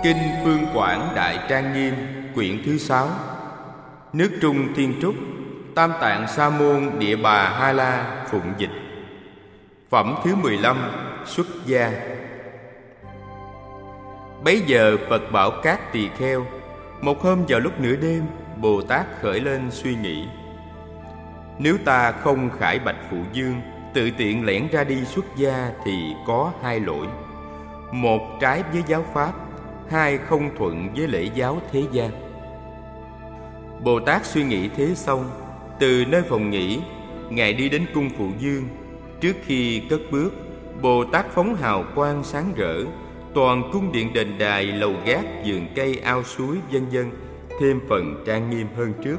Kinh Phương Quảng Đại Trang Nghiêm, quyển thứ 6. Nước Trung Thiên Trúc, Tam Tạng Sa Môn Địa Bà Ha La phụng dịch. Phẩm thứ 15. Xuất gia. Bấy giờ Phật bảo các tỳ kheo. Một hôm vào lúc nửa đêm, Bồ Tát khởi lên suy nghĩ: nếu ta không khải bạch Phụ Dương, tự tiện lẻn ra đi xuất gia thì có hai lỗi: một, trái với giáo pháp; hai, không thuận với lễ giáo thế gian. Bồ Tát suy nghĩ thế xong, từ nơi phòng nghỉ, Ngài đi đến cung Phụ Dương. Trước khi cất bước, Bồ Tát phóng hào quang sáng rỡ, toàn cung điện đền đài, lầu gác, vườn cây, ao suối, vân vân thêm phần trang nghiêm hơn trước.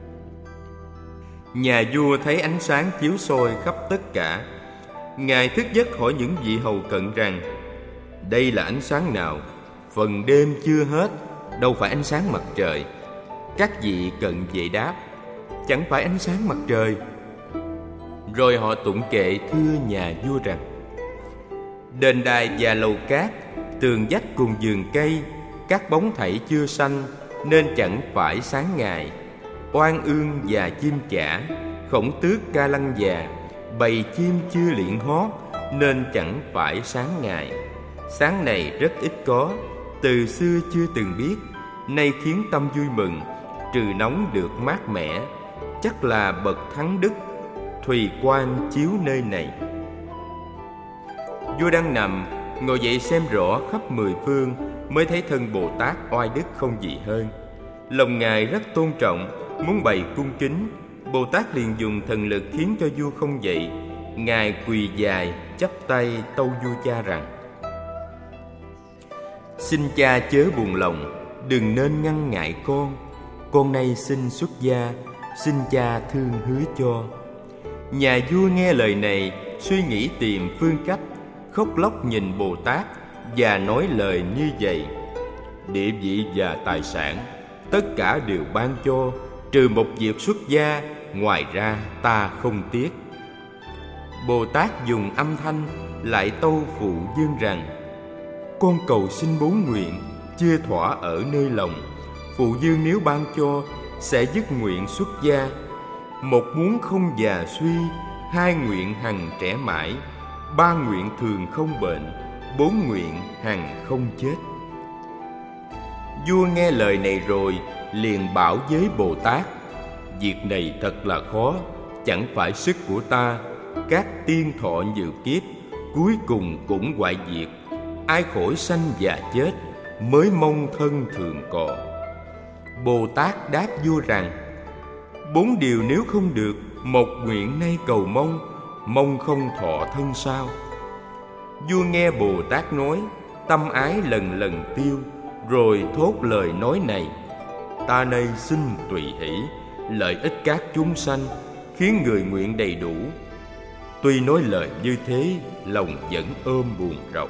Nhà vua thấy ánh sáng chiếu soi khắp tất cả. Ngài thức giấc hỏi những vị hầu cận rằng: đây là ánh sáng nào? Phần đêm chưa hết, đâu phải ánh sáng mặt trời. Các vị cận vệ đáp: chẳng phải ánh sáng mặt trời. Rồi họ tụng kệ thưa nhà vua rằng: đền đài và lầu cát, tường vách cùng vườn cây, các bóng thảy chưa xanh, nên chẳng phải sáng ngày. Oan ương và chim chả, khổng tước ca lăng già, bầy chim chưa liệng hót, nên chẳng phải sáng ngày. Sáng này rất ít có, từ xưa chưa từng biết, nay khiến tâm vui mừng, trừ nóng được mát mẻ. Chắc là bậc thắng đức, thùy quan chiếu nơi này. Vua đang nằm, ngồi dậy xem rõ khắp mười phương, mới thấy thân Bồ Tát oai đức không gì hơn. Lòng Ngài rất tôn trọng, muốn bày cung kính. Bồ Tát liền dùng thần lực khiến cho vua không dậy. Ngài quỳ dài, chắp tay tâu vua cha rằng: xin cha chớ buồn lòng, đừng nên ngăn ngại con nay xin xuất gia, xin cha thương hứa cho. Nhà vua nghe lời này, suy nghĩ tìm phương cách, khóc lóc nhìn Bồ Tát và nói lời như vậy: địa vị và tài sản tất cả đều ban cho, trừ một việc xuất gia, ngoài ra ta không tiếc. Bồ Tát dùng âm thanh lại tâu Phụ Dương rằng: con cầu xin bốn nguyện, chưa thỏa ở nơi lòng. Phụ Dương nếu ban cho, sẽ dứt nguyện xuất gia. Một muốn không già suy, hai nguyện hằng trẻ mãi, ba nguyện thường không bệnh, bốn nguyện hằng không chết. Vua nghe lời này rồi, liền bảo với Bồ Tát: việc này thật là khó, chẳng phải sức của ta. Các tiên thọ nhiều kiếp, cuối cùng cũng hoại diệt. Ai khỏi sanh và chết, mới mong thân thường còn. Bồ Tát đáp vua rằng: bốn điều nếu không được, một nguyện nay cầu mong không thọ thân sao? Vua nghe Bồ Tát nói, tâm ái lần lần tiêu, rồi thốt lời nói này: ta nay xin tùy hỷ, lợi ích các chúng sanh, khiến người nguyện đầy đủ. Tuy nói lời như thế, lòng vẫn ôm buồn rầu.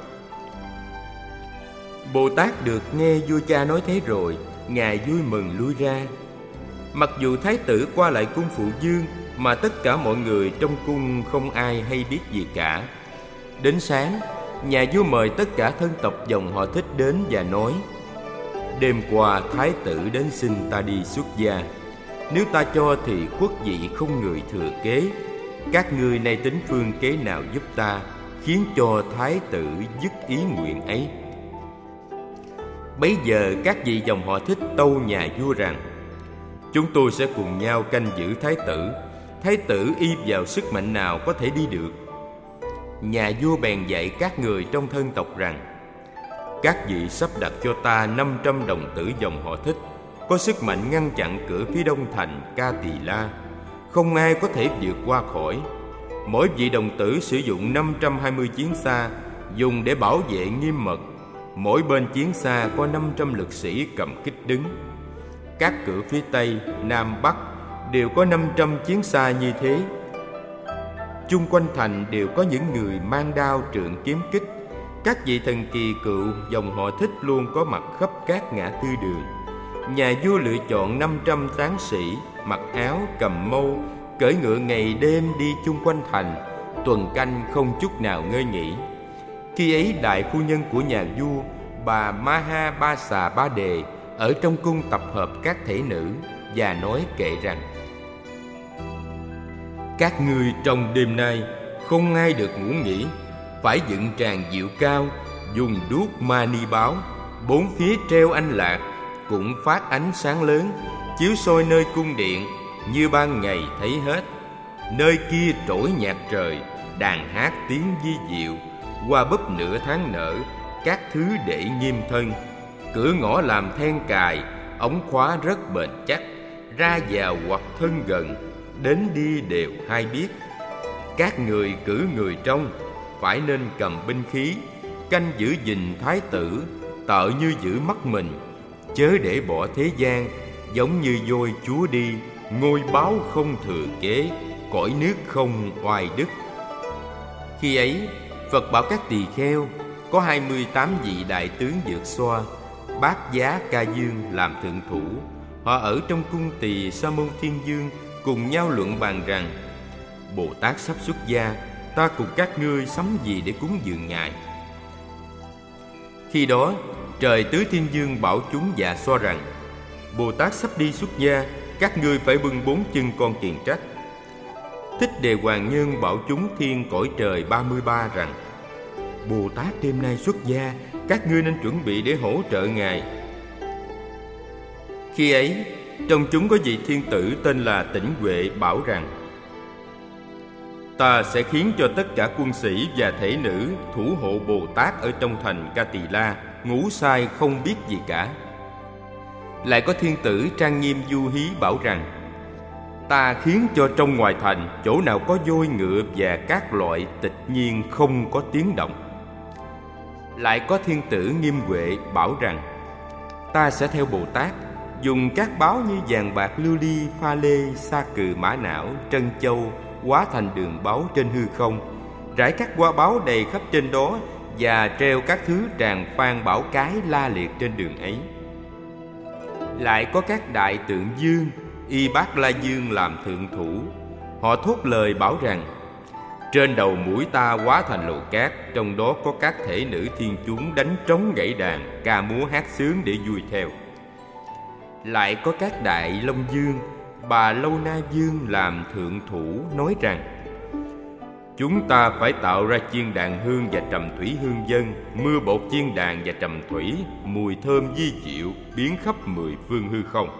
Bồ Tát được nghe vua cha nói thế rồi, Ngài vui mừng lui ra. Mặc dù thái tử qua lại cung Phụ Dương, mà tất cả mọi người trong cung không ai hay biết gì cả. Đến sáng, nhà vua mời tất cả thân tộc dòng họ Thích đến và nói: đêm qua thái tử đến xin ta đi xuất gia. Nếu ta cho thì quốc vị không người thừa kế. Các ngươi nay tính phương kế nào giúp ta, khiến cho thái tử dứt ý nguyện ấy. Bấy giờ các vị dòng họ Thích tâu nhà vua rằng: chúng tôi sẽ cùng nhau canh giữ thái tử. Thái tử y vào sức mạnh nào có thể đi được? Nhà vua bèn dạy các người trong thân tộc rằng: các vị sắp đặt cho ta 500 đồng tử dòng họ Thích, có sức mạnh ngăn chặn cửa phía đông thành Ca Tỳ La, không ai có thể vượt qua khỏi. Mỗi vị đồng tử sử dụng 520 chiến xa, dùng để bảo vệ nghiêm mật. Mỗi bên chiến xa có 500 lực sĩ cầm kích đứng. Các cửa phía Tây, Nam, Bắc đều có 500 chiến xa như thế. Chung quanh thành đều có những người mang đao trượng kiếm kích. Các vị thần kỳ cựu dòng họ Thích luôn có mặt khắp các ngã tư đường. Nhà vua lựa chọn 500 tráng sĩ, mặc áo, cầm mâu, cưỡi ngựa ngày đêm đi chung quanh thành, tuần canh không chút nào ngơi nghỉ. Khi ấy đại phu nhân của nhà vua bà Maha Ba Xà Ba Đề ở trong cung tập hợp các thể nữ và nói kệ rằng: các ngươi trong đêm nay không ai được ngủ nghỉ, phải dựng tràng diệu cao, dùng đuốc mani báo, bốn phía treo anh lạc, cũng phát ánh sáng lớn, chiếu soi nơi cung điện, như ban ngày thấy hết. Nơi kia trỗi nhạc trời, đàn hát tiếng vi diệu, hoa búp nửa tháng nở, các thứ để nghiêm thân. Cửa ngõ làm then cài, ống khóa rất bền chắc, ra vào hoặc thân gần, đến đi đều hay biết. Các người cử người trong, phải nên cầm binh khí, canh giữ gìn thái tử, tợ như giữ mắt mình, chớ để bỏ thế gian, giống như voi chúa đi, ngôi báo không thừa kế, cõi nước không oai đức. Khi ấy, Phật bảo các tỳ kheo, có 28 vị đại tướng vượt xoa, Bát Giá Ca Dương làm thượng thủ. Họ ở trong cung Tỳ Sa Môn Thiên Dương, cùng nhau luận bàn rằng: Bồ Tát sắp xuất gia, ta cùng các ngươi sắm gì để cúng dường Ngài? Khi đó, trời Tứ Thiên Dương bảo chúng dạ xoa rằng: Bồ Tát sắp đi xuất gia, các ngươi phải bưng 4 chân con kiền trách. Thích Đề Hoàng Nhân bảo chúng thiên cõi trời 33 rằng: Bồ Tát đêm nay xuất gia, các ngươi nên chuẩn bị để hỗ trợ Ngài. Khi ấy, trong chúng có vị thiên tử tên là Tĩnh Huệ bảo rằng: Ta sẽ khiến cho tất cả quân sĩ và thể nữ thủ hộ Bồ Tát ở trong thành Ca Tỳ La ngủ say không biết gì cả. Lại có thiên tử trang nghiêm Du Hí bảo rằng: Ta khiến cho trong ngoài thành, chỗ nào có voi ngựa và các loại tịch nhiên không có tiếng động. Lại có thiên tử Nghiêm Huệ bảo rằng: Ta sẽ theo Bồ Tát, dùng các báu như vàng bạc lưu ly, pha lê, sa cừ mã não, trân châu hóa thành đường báu trên hư không, rải các hoa báu đầy khắp trên đó, và treo các thứ tràng phan bảo cái la liệt trên đường ấy. Lại có các đại tượng dương, Y Bát La Dương làm thượng thủ. Họ thốt lời bảo rằng: Trên đầu mũi ta hóa thành lầu cát, trong đó có các thể nữ thiên chúng đánh trống gãy đàn, ca múa hát sướng để vui theo. Lại có các đại Long Dương, Bà Lâu Na Dương làm thượng thủ, nói rằng: Chúng ta phải tạo ra chiên đàn hương và trầm thủy hương dân, mưa bột chiên đàn và trầm thủy, mùi thơm vi diệu biến khắp 10 phương hư không.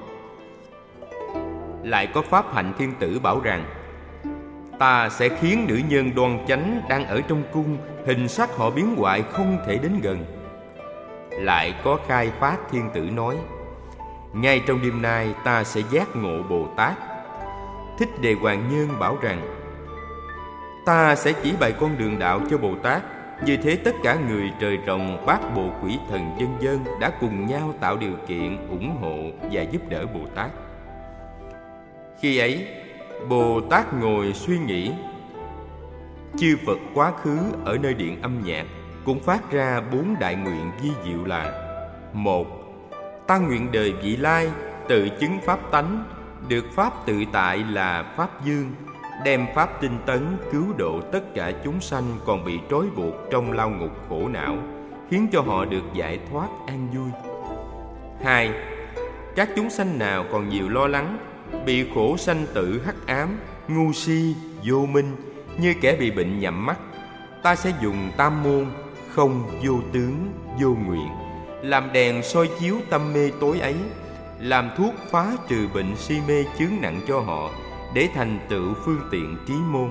Lại có Pháp Hạnh Thiên Tử bảo rằng: Ta sẽ khiến nữ nhân đoan chánh đang ở trong cung, hình sắc họ biến hoại không thể đến gần. Lại có Khai Phát Thiên Tử nói: Ngay trong đêm nay ta sẽ giác ngộ Bồ Tát. Thích Đề Hoàng Nhân bảo rằng: Ta sẽ chỉ bày con đường đạo cho Bồ Tát. Như thế tất cả người trời rồng, bát bộ quỷ thần vân vân đã cùng nhau tạo điều kiện, ủng hộ và giúp đỡ Bồ Tát. Khi ấy, Bồ Tát ngồi suy nghĩ. Chư Phật quá khứ ở nơi điện âm nhạc cũng phát ra 4 đại nguyện vi diệu là: 1. Ta nguyện đời vị lai, tự chứng pháp tánh, được pháp tự tại là pháp dương, đem pháp tinh tấn cứu độ tất cả chúng sanh còn bị trói buộc trong lao ngục khổ não, khiến cho họ được giải thoát an vui. 2. Các chúng sanh nào còn nhiều lo lắng, bị khổ sanh tử hắc ám, ngu si, vô minh, như kẻ bị bệnh nhắm mắt, ta sẽ dùng tam môn không, vô tướng, vô nguyện làm đèn soi chiếu tâm mê tối ấy, làm thuốc phá trừ bệnh si mê chướng nặng cho họ, để thành tựu phương tiện trí môn.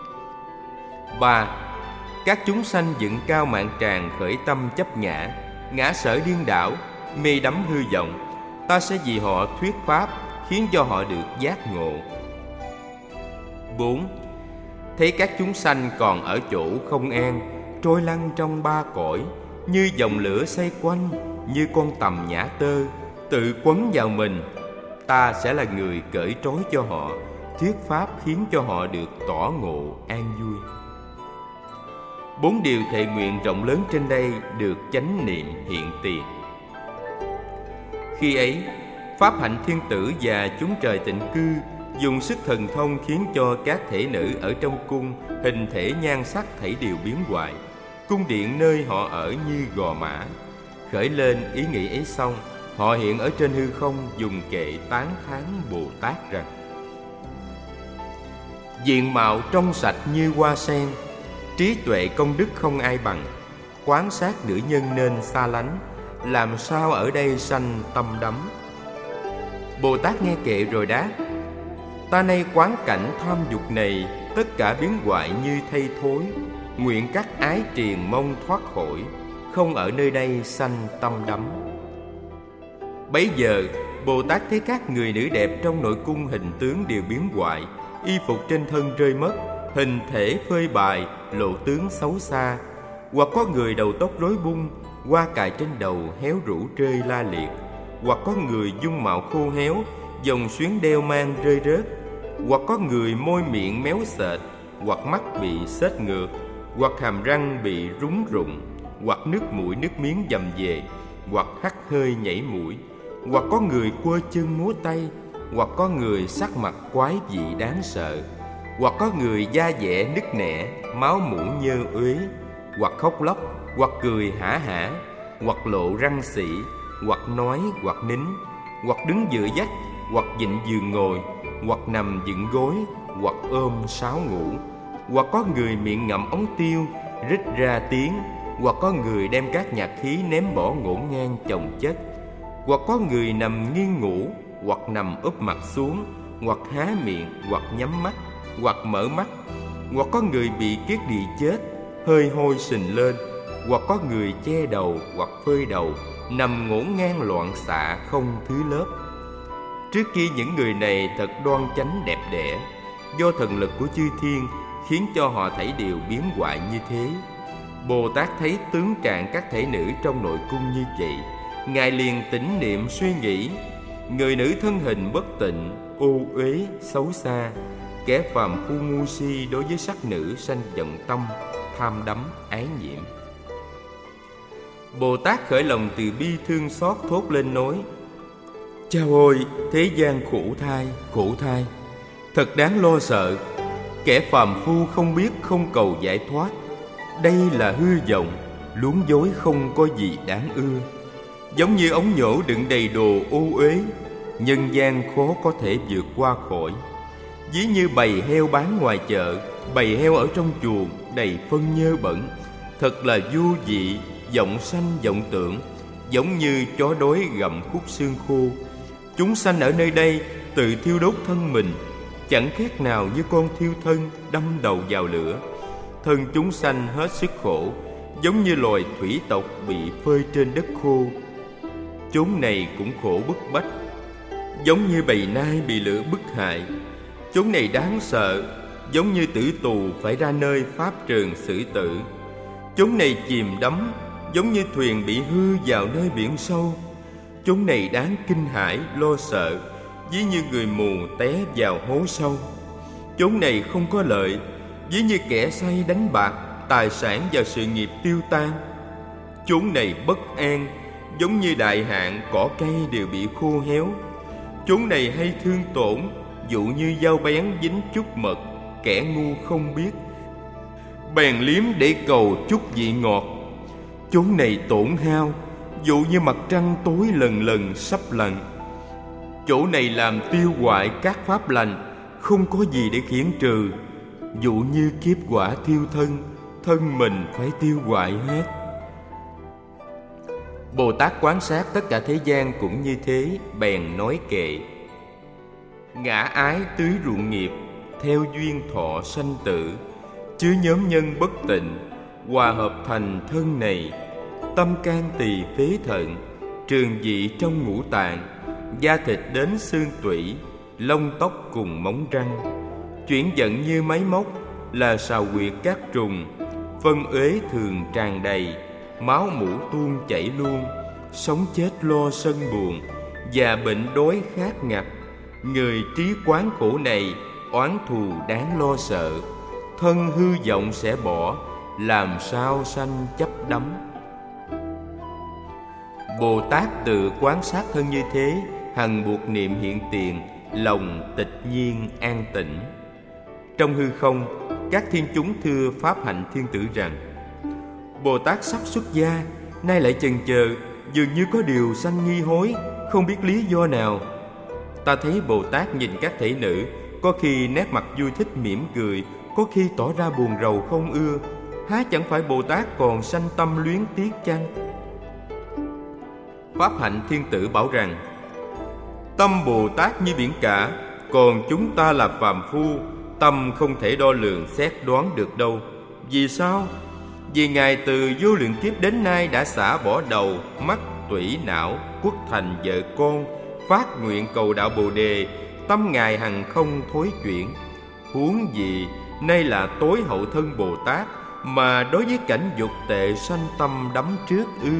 3. Các chúng sanh dựng cao mạng tràng khởi tâm chấp ngã, ngã sở điên đảo, mê đắm hư vọng, ta sẽ vì họ thuyết pháp, khiến cho họ được giác ngộ. 4. Thấy các chúng sanh còn ở chỗ không an, trôi lăn trong 3 cõi, như dòng lửa xoay quanh, như con tầm nhã tơ, tự quấn vào mình, ta sẽ là người cởi trói cho họ, thuyết pháp khiến cho họ được tỏ ngộ an vui. 4 điều thệ nguyện rộng lớn trên đây được chánh niệm hiện tiền. Khi ấy, Pháp Hạnh Thiên Tử và chúng trời tịnh cư dùng sức thần thông khiến cho các thể nữ ở trong cung hình thể nhan sắc thảy đều biến hoại, cung điện nơi họ ở như gò mã. Khởi lên ý nghĩ ấy xong, họ hiện ở trên hư không dùng kệ tán thán Bồ Tát rằng: diện mạo trong sạch như hoa sen, trí tuệ công đức không ai bằng. Quán sát nữ nhân nên xa lánh, làm sao ở đây sanh tâm đắm. Bồ Tát nghe kệ rồi đáp: ta nay quán cảnh tham dục này, tất cả biến hoại như thay thối, nguyện các ái triền mong thoát khỏi, không ở nơi đây sanh tâm đắm. Bấy giờ Bồ Tát thấy các người nữ đẹp trong nội cung hình tướng đều biến hoại, y phục trên thân rơi mất, hình thể phơi bày, lộ tướng xấu xa. Hoặc có người đầu tóc rối bung, hoa cài trên đầu héo rũ rơi la liệt. Hoặc có người dung mạo khô héo, vòng xuyến đeo mang rơi rớt. Hoặc có người môi miệng méo sệt, hoặc mắt bị xếch ngược, hoặc hàm răng bị rúng rụng, hoặc nước mũi nước miếng vầm về, hoặc hắt hơi nhảy mũi. Hoặc có người quơ chân múa tay, hoặc có người sắc mặt quái dị đáng sợ, hoặc có người da dẻ nứt nẻ, máu mủ nhơ uế, hoặc khóc lóc, hoặc cười hả hả, hoặc lộ răng sỉ, hoặc nói, hoặc nín, hoặc đứng dựa vách, hoặc vịn giường ngồi, hoặc nằm dựng gối, hoặc ôm sáo ngủ. Hoặc có người miệng ngậm ống tiêu, rít ra tiếng, hoặc có người đem các nhạc khí ném bỏ ngổn ngang chồng chất. Hoặc có người nằm nghiêng ngủ, hoặc nằm úp mặt xuống, hoặc há miệng, hoặc nhắm mắt, hoặc mở mắt. Hoặc có người bị kiết đì chết, hơi hôi sình lên, hoặc có người che đầu hoặc phơi đầu, nằm ngổn ngang loạn xạ không thứ lớp. Trước kia những người này thật đoan chánh đẹp đẽ, do thần lực của chư thiên khiến cho họ thảy đều biến hoại như thế. Bồ Tát thấy tướng trạng các thể nữ trong nội cung như vậy, Ngài liền tĩnh niệm suy nghĩ: người nữ thân hình bất tịnh, ô uế, xấu xa, kẻ phàm phu ngu si đối với sắc nữ sanh vọng tâm, tham đắm, ái nhiễm. Bồ Tát khởi lòng từ bi thương xót thốt lên nói: chao ôi, thế gian khổ thai, thật đáng lo sợ. Kẻ phàm phu không biết không cầu giải thoát, đây là hư vọng, luống dối không có gì đáng ưa. Giống như ống nhổ đựng đầy đồ ô uế, nhân gian khó có thể vượt qua khỏi. Ví như bầy heo bán ngoài chợ, bầy heo ở trong chuồng đầy phân nhơ bẩn, thật là vô vị, vọng sanh vọng tưởng, giống như chó đói gặm khúc xương khô. Chúng sanh ở nơi đây tự thiêu đốt thân mình, chẳng khác nào như con thiêu thân đâm đầu vào lửa. Thân chúng sanh hết sức khổ, giống như loài thủy tộc bị phơi trên đất khô. Chốn này cũng khổ bức bách, giống như bầy nai bị lửa bức hại. Chốn này đáng sợ, giống như tử tù phải ra nơi pháp trường xử tử. Chốn này chìm đắm, giống như thuyền bị hư vào nơi biển sâu. Chốn này đáng kinh hãi lo sợ, ví như người mù té vào hố sâu. Chốn này không có lợi, ví như kẻ say đánh bạc, tài sản và sự nghiệp tiêu tan. Chốn này bất an, giống như đại hạn, cỏ cây đều bị khô héo. Chốn này hay thương tổn, dụ như dao bén dính chút mật, kẻ ngu không biết, bèn liếm để cầu chút vị ngọt. Chốn này tổn hao, dụ như mặt trăng tối lần lần sắp lặn. Chỗ này làm tiêu hoại các pháp lành, không có gì để khiển trừ, dụ như kiếp quả thiêu thân, thân mình phải tiêu hoại hết. Bồ Tát quan sát tất cả thế gian cũng như thế, bèn nói kệ: ngã ái tưới ruộng nghiệp, theo duyên thọ sanh tử, chứa nhóm nhân bất tịnh, hòa hợp thành thân này. Tâm can tỳ phế thận, trường dị trong ngũ tạng, da thịt đến xương tủy, lông tóc cùng móng răng. Chuyển vận như máy móc, là sào huyệt các trùng, phân uế thường tràn đầy, máu mủ tuôn chảy luôn, sống chết lo sân buồn, già bệnh đói khát ngặt. Người trí quán khổ này, oán thù đáng lo sợ, thân hư vọng sẽ bỏ, làm sao sanh chấp đắm. Bồ Tát tự quán sát thân như thế, hằng buộc niệm hiện tiền, lòng tịch nhiên an tĩnh. Trong hư không, các thiên chúng thưa pháp hạnh thiên tử rằng: Bồ Tát sắp xuất gia, nay lại chần chờ, dường như có điều sanh nghi hối, không biết lý do nào. Ta thấy Bồ Tát nhìn các thể nữ, có khi nét mặt vui thích mỉm cười, có khi tỏ ra buồn rầu không ưa. Há chẳng phải Bồ Tát còn sanh tâm luyến tiếc chăng? Pháp Hạnh Thiên Tử bảo rằng: tâm Bồ Tát như biển cả, còn chúng ta là phàm phu, tâm không thể đo lường xét đoán được đâu. Vì sao? Vì Ngài từ vô lượng kiếp đến nay đã xả bỏ đầu, mắt, tủy, não, quốc thành vợ con, phát nguyện cầu đạo Bồ Đề, tâm Ngài hằng không thối chuyển. Huống gì nay là tối hậu thân Bồ Tát, mà đối với cảnh dục tệ sanh tâm đắm trước ư?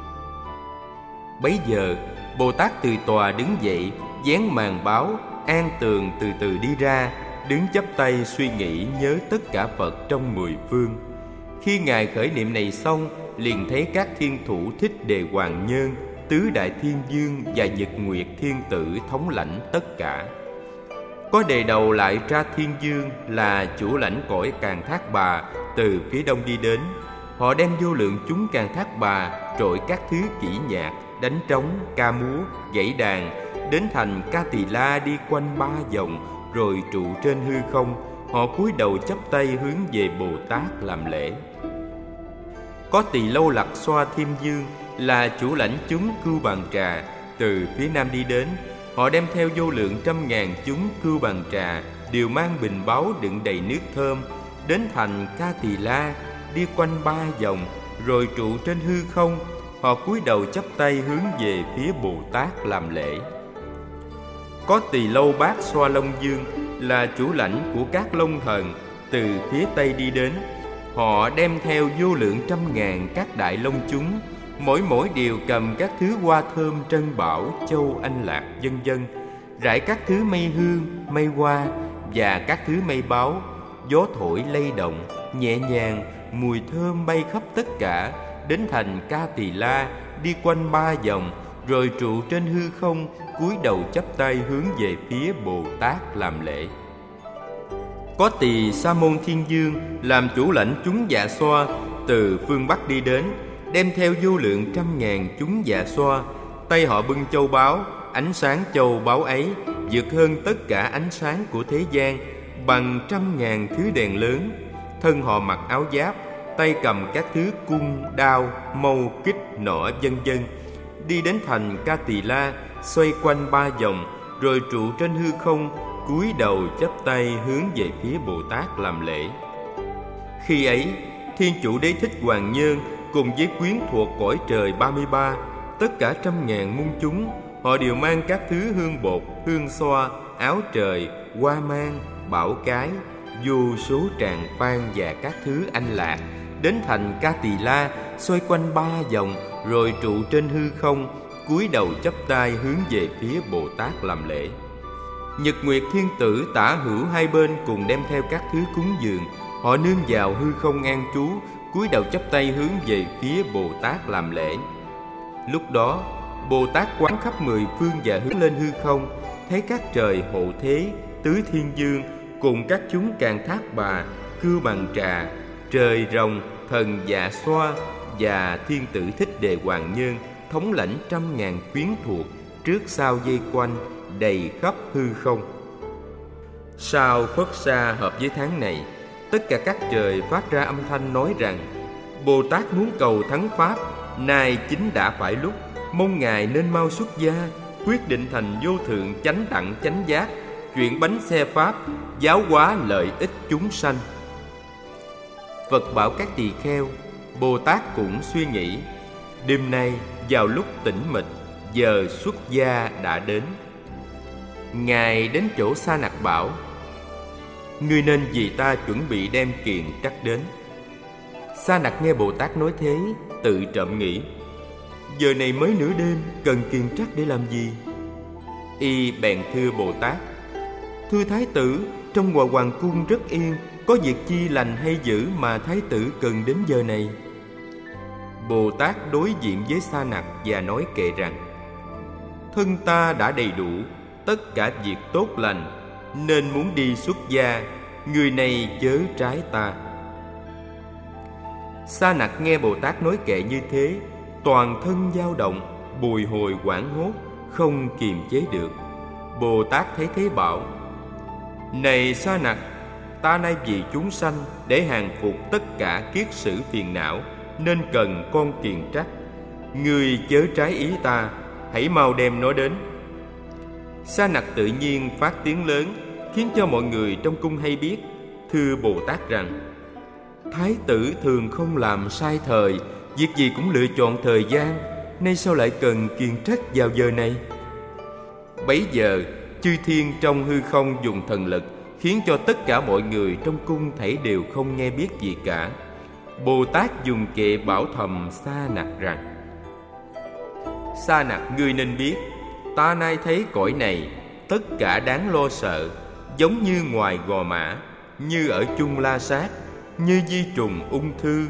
Bấy giờ Bồ Tát từ tòa đứng dậy, vén màn báo, an tường từ từ đi ra, đứng chắp tay suy nghĩ nhớ tất cả Phật trong mười phương. Khi Ngài khởi niệm này xong, liền thấy các thiên thủ Thích Đề Hoàng Nhân, Tứ Đại Thiên Dương và Nhật Nguyệt Thiên Tử thống lãnh tất cả. Có đề đầu lại ra Thiên Dương là chủ lãnh cõi Càn Thác Bà từ phía đông đi đến. Họ đem vô lượng chúng Càn Thác Bà trội các thứ kỹ nhạc, đánh trống, ca múa, gãy đàn, đến thành Ca Tỳ La đi quanh 3 vòng, rồi trụ trên hư không. Họ cúi đầu chắp tay hướng về Bồ Tát làm lễ. Có Tỳ Lâu Lặc Xoa Thiên Dương là chủ lãnh chúng Cưu Bàn Trà từ phía nam đi đến. Họ đem theo vô lượng trăm ngàn chúng Cưu Bàn Trà, đều mang bình báu đựng đầy nước thơm, đến thành Ca Tỳ La đi quanh 3 vòng, rồi trụ trên hư không. Họ cúi đầu chắp tay hướng về phía Bồ Tát làm lễ. Có Tỳ Lâu Bát Xoa Long Dương là chủ lãnh của các Long Thần từ phía tây đi đến. Họ đem theo vô lượng trăm ngàn các đại long chúng, mỗi đều cầm các thứ hoa thơm trân bảo, châu anh lạc vân vân, rải các thứ mây hương, mây hoa và các thứ mây báo. Gió thổi lay động nhẹ nhàng, mùi thơm bay khắp tất cả, đến thành Ca Tỳ La đi quanh 3 vòng, rồi trụ trên hư không, cúi đầu chắp tay hướng về phía Bồ Tát làm lễ. Có Tỳ Sa Môn Thiên Dương làm chủ lãnh chúng Dạ Xoa từ phương Bắc đi đến, đem theo vô lượng trăm ngàn chúng Dạ Xoa. Tay họ bưng châu báu, ánh sáng châu báu ấy vượt hơn tất cả ánh sáng của thế gian, bằng trăm ngàn thứ đèn lớn. Thân họ mặc áo giáp, tay cầm các thứ cung, đao, mâu, kích, nỏ vân vân, đi đến thành Ca Tỳ La, xoay quanh 3 vòng, rồi trụ trên hư không, cúi đầu chắp tay hướng về phía Bồ Tát làm lễ. Khi ấy, Thiên Chủ Đế Thích Hoàng Nhân cùng với quyến thuộc cõi trời 33, tất cả trăm ngàn muôn chúng, họ đều mang các thứ hương bột, hương xoa, áo trời, hoa mang, bảo cái, vô số tràng phan và các thứ anh lạc, đến thành Ca Tỳ La, xoay quanh 3 vòng, rồi trụ trên hư không, cúi đầu chắp tay hướng về phía Bồ Tát làm lễ. Nhật Nguyệt Thiên Tử tả hữu hai bên cùng đem theo các thứ cúng dường. Họ nương vào hư không an trú, cúi đầu chắp tay hướng về phía Bồ Tát làm lễ. Lúc đó, Bồ Tát quán khắp 10 phương và hướng lên hư không, thấy các trời hộ thế, tứ thiên dương cùng các chúng Càn Thác Bà, Cưu Bàn Trà, trời rồng, thần Dạ Xoa và thiên tử Thích Đề Hoàng Nhân thống lãnh trăm ngàn quyến thuộc, trước sau vây quanh, đầy khắp hư không. Sau Phất Sa hợp với tháng này, tất cả các trời phát ra âm thanh nói rằng: Bồ Tát muốn cầu thắng pháp, nay chính đã phải lúc, mong Ngài nên mau xuất gia, quyết định thành vô thượng chánh đẳng chánh giác, chuyển bánh xe pháp, giáo hóa lợi ích chúng sanh. Phật bảo các tỳ kheo: Bồ Tát cũng suy nghĩ, đêm nay vào lúc tĩnh mịch, giờ xuất gia đã đến. Ngài đến chỗ Sa Nặc bảo: Ngươi nên vì ta chuẩn bị đem kiền trắc đến. Sa Nặc nghe Bồ Tát nói thế, tự trộm nghĩ: Giờ này mới nửa đêm, cần kiền trắc để làm gì? Y bèn thưa Bồ Tát: Thưa Thái tử, trong Hòa Hoàng cung rất yên, có việc chi lành hay dữ mà Thái tử cần đến giờ này? Bồ Tát đối diện với Sa Nặc và nói kệ rằng: Thân ta đã đầy đủ tất cả việc tốt lành, nên muốn đi xuất gia, người này chớ trái ta. Sa Nặc nghe Bồ Tát nói kệ như thế, toàn thân dao động, bồi hồi hoảng hốt, không kiềm chế được. Bồ Tát thấy thế bảo: Này Sa Nặc, ta nay vì chúng sanh để hàng phục tất cả kiết sử phiền não, nên cần con kiền trắc. Ngươi chớ trái ý ta, hãy mau đem nó đến. Sa Nặc tự nhiên phát tiếng lớn, khiến cho mọi người trong cung hay biết, thưa Bồ Tát rằng: Thái tử thường không làm sai thời, việc gì cũng lựa chọn thời gian, nay sao lại cần kiền trách vào giờ này? Bấy giờ chư thiên trong hư không dùng thần lực, khiến cho tất cả mọi người trong cung thảy đều không nghe biết gì cả. Bồ Tát dùng kệ bảo thầm Sa Nặc rằng: Sa Nặc, ngươi nên biết, ta nay thấy cõi này tất cả đáng lo sợ, giống như ngoài Gò Mã, như ở Chung La Sát, như di trùng ung thư,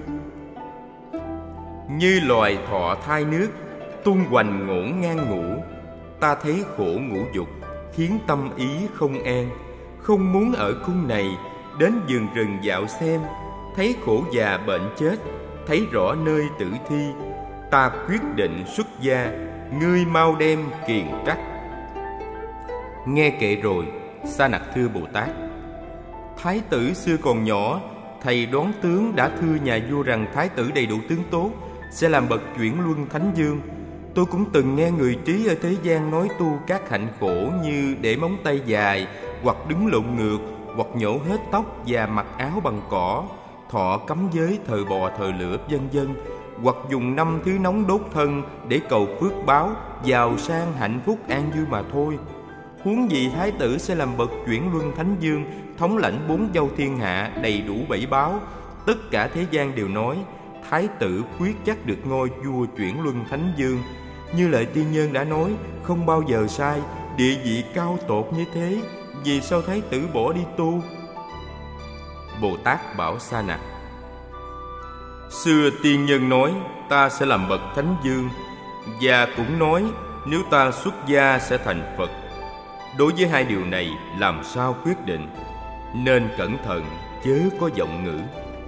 như loài thọ thai nước, tung hoành ngổn ngang ngũ. Ta thấy khổ ngũ dục, khiến tâm ý không an, không muốn ở cung này, đến vườn rừng dạo xem, thấy khổ già bệnh chết, thấy rõ nơi tử thi. Ta quyết định xuất gia, ngươi mau đem kiền trách. Nghe kệ rồi, Sa Nặc thưa Bồ Tát: Thái tử xưa còn nhỏ, thầy đoán tướng đã thưa nhà vua rằng thái tử đầy đủ tướng tốt, sẽ làm bậc chuyển luân thánh dương. Tôi cũng từng nghe người trí ở thế gian nói tu các hạnh khổ như để móng tay dài, hoặc đứng lộn ngược, hoặc nhổ hết tóc và mặc áo bằng cỏ, thọ cấm giới, thờ bò thờ lửa, vân vân, hoặc dùng 5 thứ nóng đốt thân để cầu phước báo, giàu sang hạnh phúc an vui mà thôi. Huống gì thái tử sẽ làm bậc chuyển luân thánh dương, thống lãnh 4 châu thiên hạ, đầy đủ 7 báo. Tất cả thế gian đều nói thái tử quyết chắc được ngôi vua chuyển luân thánh dương. Như Lợi Tiên Nhân đã nói, không bao giờ sai. Địa vị cao tột như thế, vì sao thái tử bỏ đi tu? Bồ Tát bảo Sa Nặc: Xưa tiên nhân nói ta sẽ làm bậc thánh dương, và cũng nói nếu ta xuất gia sẽ thành Phật. Đối với hai điều này làm sao quyết định, nên cẩn thận chớ có vọng ngữ.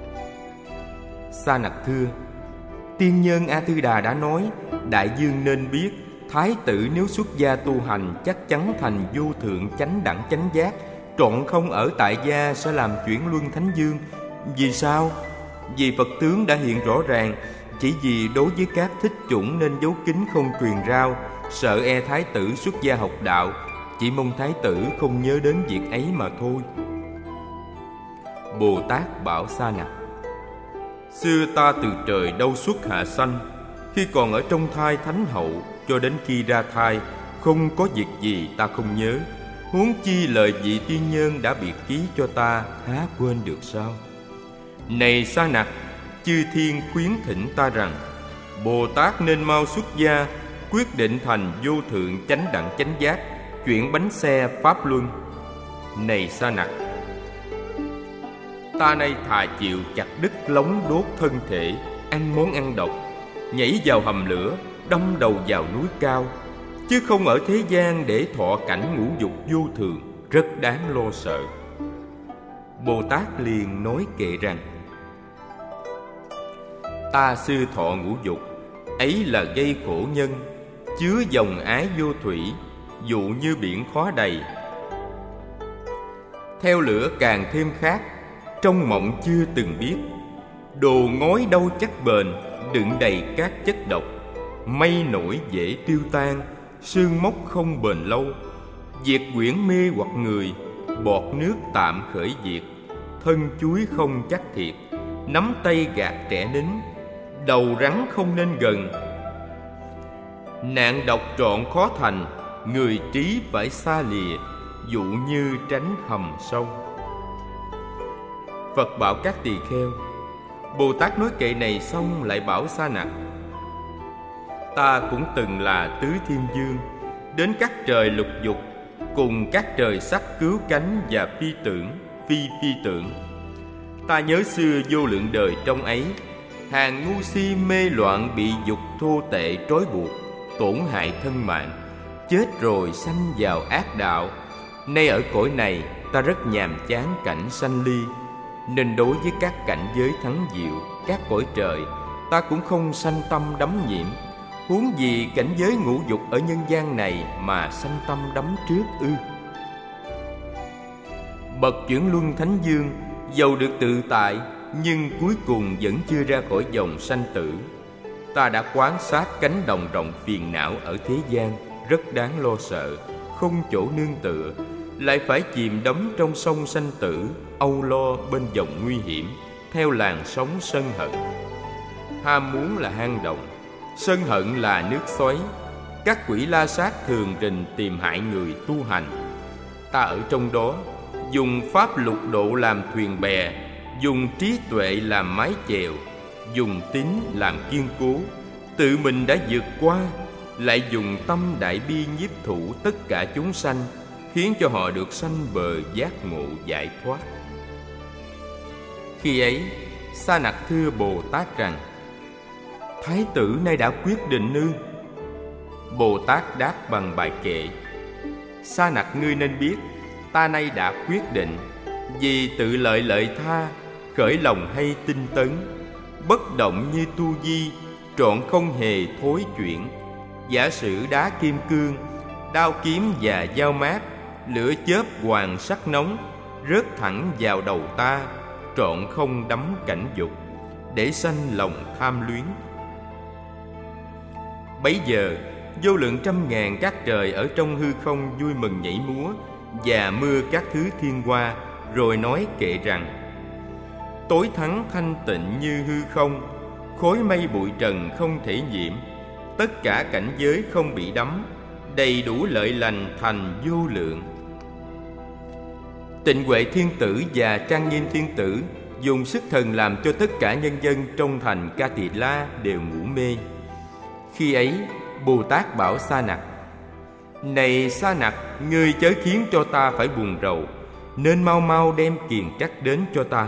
Sa Nặc thưa: Tiên nhân A Tư Đà đã nói, đại dương nên biết, thái tử nếu xuất gia tu hành chắc chắn thành vô thượng chánh đẳng chánh giác, trọn không ở tại gia, sẽ làm chuyển luân thánh dương. Vì sao? Vì Phật tướng đã hiện rõ ràng, chỉ vì đối với các thích chủng nên giấu kín không truyền rao, sợ e thái tử xuất gia học đạo, chỉ mong thái tử không nhớ đến việc ấy mà thôi. Bồ Tát bảo Sa Nặc: Xưa ta từ trời đâu xuất hạ sanh, khi còn ở trong thai thánh hậu, cho đến khi ra thai, không có việc gì ta không nhớ. Huống chi lời vị tiên nhân đã biệt ký cho ta, há quên được sao? Này Sa Nặc, chư thiên khuyến thỉnh ta rằng Bồ Tát nên mau xuất gia, quyết định thành vô thượng chánh đẳng chánh giác, chuyển bánh xe pháp luân. Này Sa Nặc, ta nay thà chịu chặt đứt lóng đốt thân thể, ăn món ăn độc, nhảy vào hầm lửa, đâm đầu vào núi cao, chứ không ở thế gian để thọ cảnh ngũ dục vô thường, rất đáng lo sợ. Bồ Tát liền nói kệ rằng: Ta xưa thọ ngũ dục, ấy là gây khổ nhân, chứa dòng ái vô thủy, dụ như biển khóa đầy. Theo lửa càng thêm khát, trong mộng chưa từng biết. Đồ ngói đâu chắc bền, đựng đầy các chất độc. Mây nổi dễ tiêu tan, sương mốc không bền lâu. Diệt quyển mê hoặc người, bọt nước tạm khởi diệt. Thân chuối không chắc thiệt, nắm tay gạt trẻ nín. Đầu rắn không nên gần, nạn độc trọn khó thành. Người trí phải xa lìa, dụ như tránh hầm sâu. Phật bảo các tỳ kheo. Bồ Tát nói kệ này xong lại bảo Sa Nặc: Ta cũng từng là tứ thiên dương, đến các trời lục dục, cùng các trời sắc cứu cánh và phi tưởng, phi tưởng. Ta nhớ xưa vô lượng đời trong ấy, hàng ngu si mê loạn bị dục thô tệ trói buộc, tổn hại thân mạng, chết rồi sanh vào ác đạo. Nay ở cõi này ta rất nhàm chán cảnh sanh ly, nên đối với các cảnh giới thắng diệu, các cõi trời, ta cũng không sanh tâm đắm nhiễm, huống gì cảnh giới ngũ dục ở nhân gian này mà sanh tâm đắm trước ư? Bậc chuyển luân thánh dương dầu được tự tại, nhưng cuối cùng vẫn chưa ra khỏi dòng sanh tử. Ta đã quan sát cánh đồng rộng phiền não ở thế gian, rất đáng lo sợ, không chỗ nương tựa, lại phải chìm đắm trong sông sanh tử, âu lo bên dòng nguy hiểm, theo làn sóng sân hận. Ham muốn là hang động, sân hận là nước xoáy. Các quỷ la sát thường rình tìm hại người tu hành. Ta ở trong đó, dùng pháp lục độ làm thuyền bè, dùng trí tuệ làm mái chèo, dùng tín làm kiên cố, tự mình đã vượt qua, lại dùng tâm đại bi nhiếp thụ tất cả chúng sanh, khiến cho họ được sanh bờ giác ngộ giải thoát. Khi ấy, Sa Nặc thưa Bồ Tát rằng: Thái tử nay đã quyết định ư? Bồ Tát đáp bằng bài kệ: Sa Nặc, ngươi nên biết, ta nay đã quyết định, vì tự lợi lợi tha, khởi lòng hay tinh tấn, bất động như tu di, trọn không hề thối chuyển. Giả sử đá kim cương, đao kiếm và dao mát, lửa chớp hoàng sắc nóng, rớt thẳng vào đầu ta, trọn không đắm cảnh dục, để sanh lòng tham luyến. Bấy giờ vô lượng trăm ngàn các trời ở trong hư không vui mừng nhảy múa và mưa các thứ thiên hoa, rồi nói kệ rằng: Tối thắng thanh tịnh như hư không, khối mây bụi trần không thể nhiễm, tất cả cảnh giới không bị đắm, đầy đủ lợi lành thành vô lượng. Tịnh Huệ Thiên Tử và Trang Nghiêm Thiên Tử dùng sức thần làm cho tất cả nhân dân trong thành Ca Tỳ La đều ngủ mê. Khi ấy, Bồ Tát bảo Sa Nặc: Này Sa Nặc, ngươi chớ khiến cho ta phải buồn rầu, nên mau mau đem kiền trắc đến cho ta.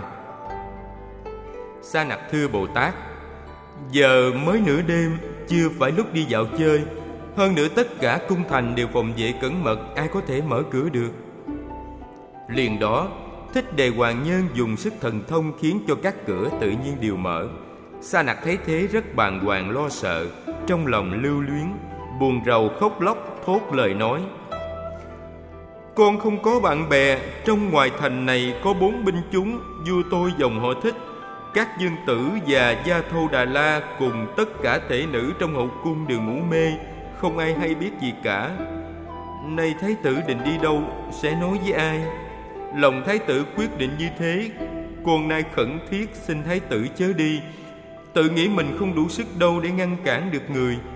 Sa Nặc thưa Bồ Tát: Giờ mới nửa đêm, chưa phải lúc đi dạo chơi. Hơn nữa tất cả cung thành đều phòng vệ cẩn mật, ai có thể mở cửa được? Liền đó, Thích Đề Hoàng Nhân dùng sức thần thông khiến cho các cửa tự nhiên đều mở. Sa Nặc thấy thế rất bàng hoàng lo sợ, trong lòng lưu luyến, buồn rầu khóc lóc, thốt lời nói: Con không có bạn bè, trong ngoài thành này có 4 binh chúng, vua tôi dòng họ Thích, các dương tử và Gia Thâu Đà La cùng tất cả thể nữ trong hậu cung đều ngủ mê, không ai hay biết gì cả. Nay thái tử định đi đâu, sẽ nói với ai? Lòng thái tử quyết định như thế, con nay khẩn thiết xin thái tử chớ đi, tự nghĩ mình không đủ sức đâu để ngăn cản được người.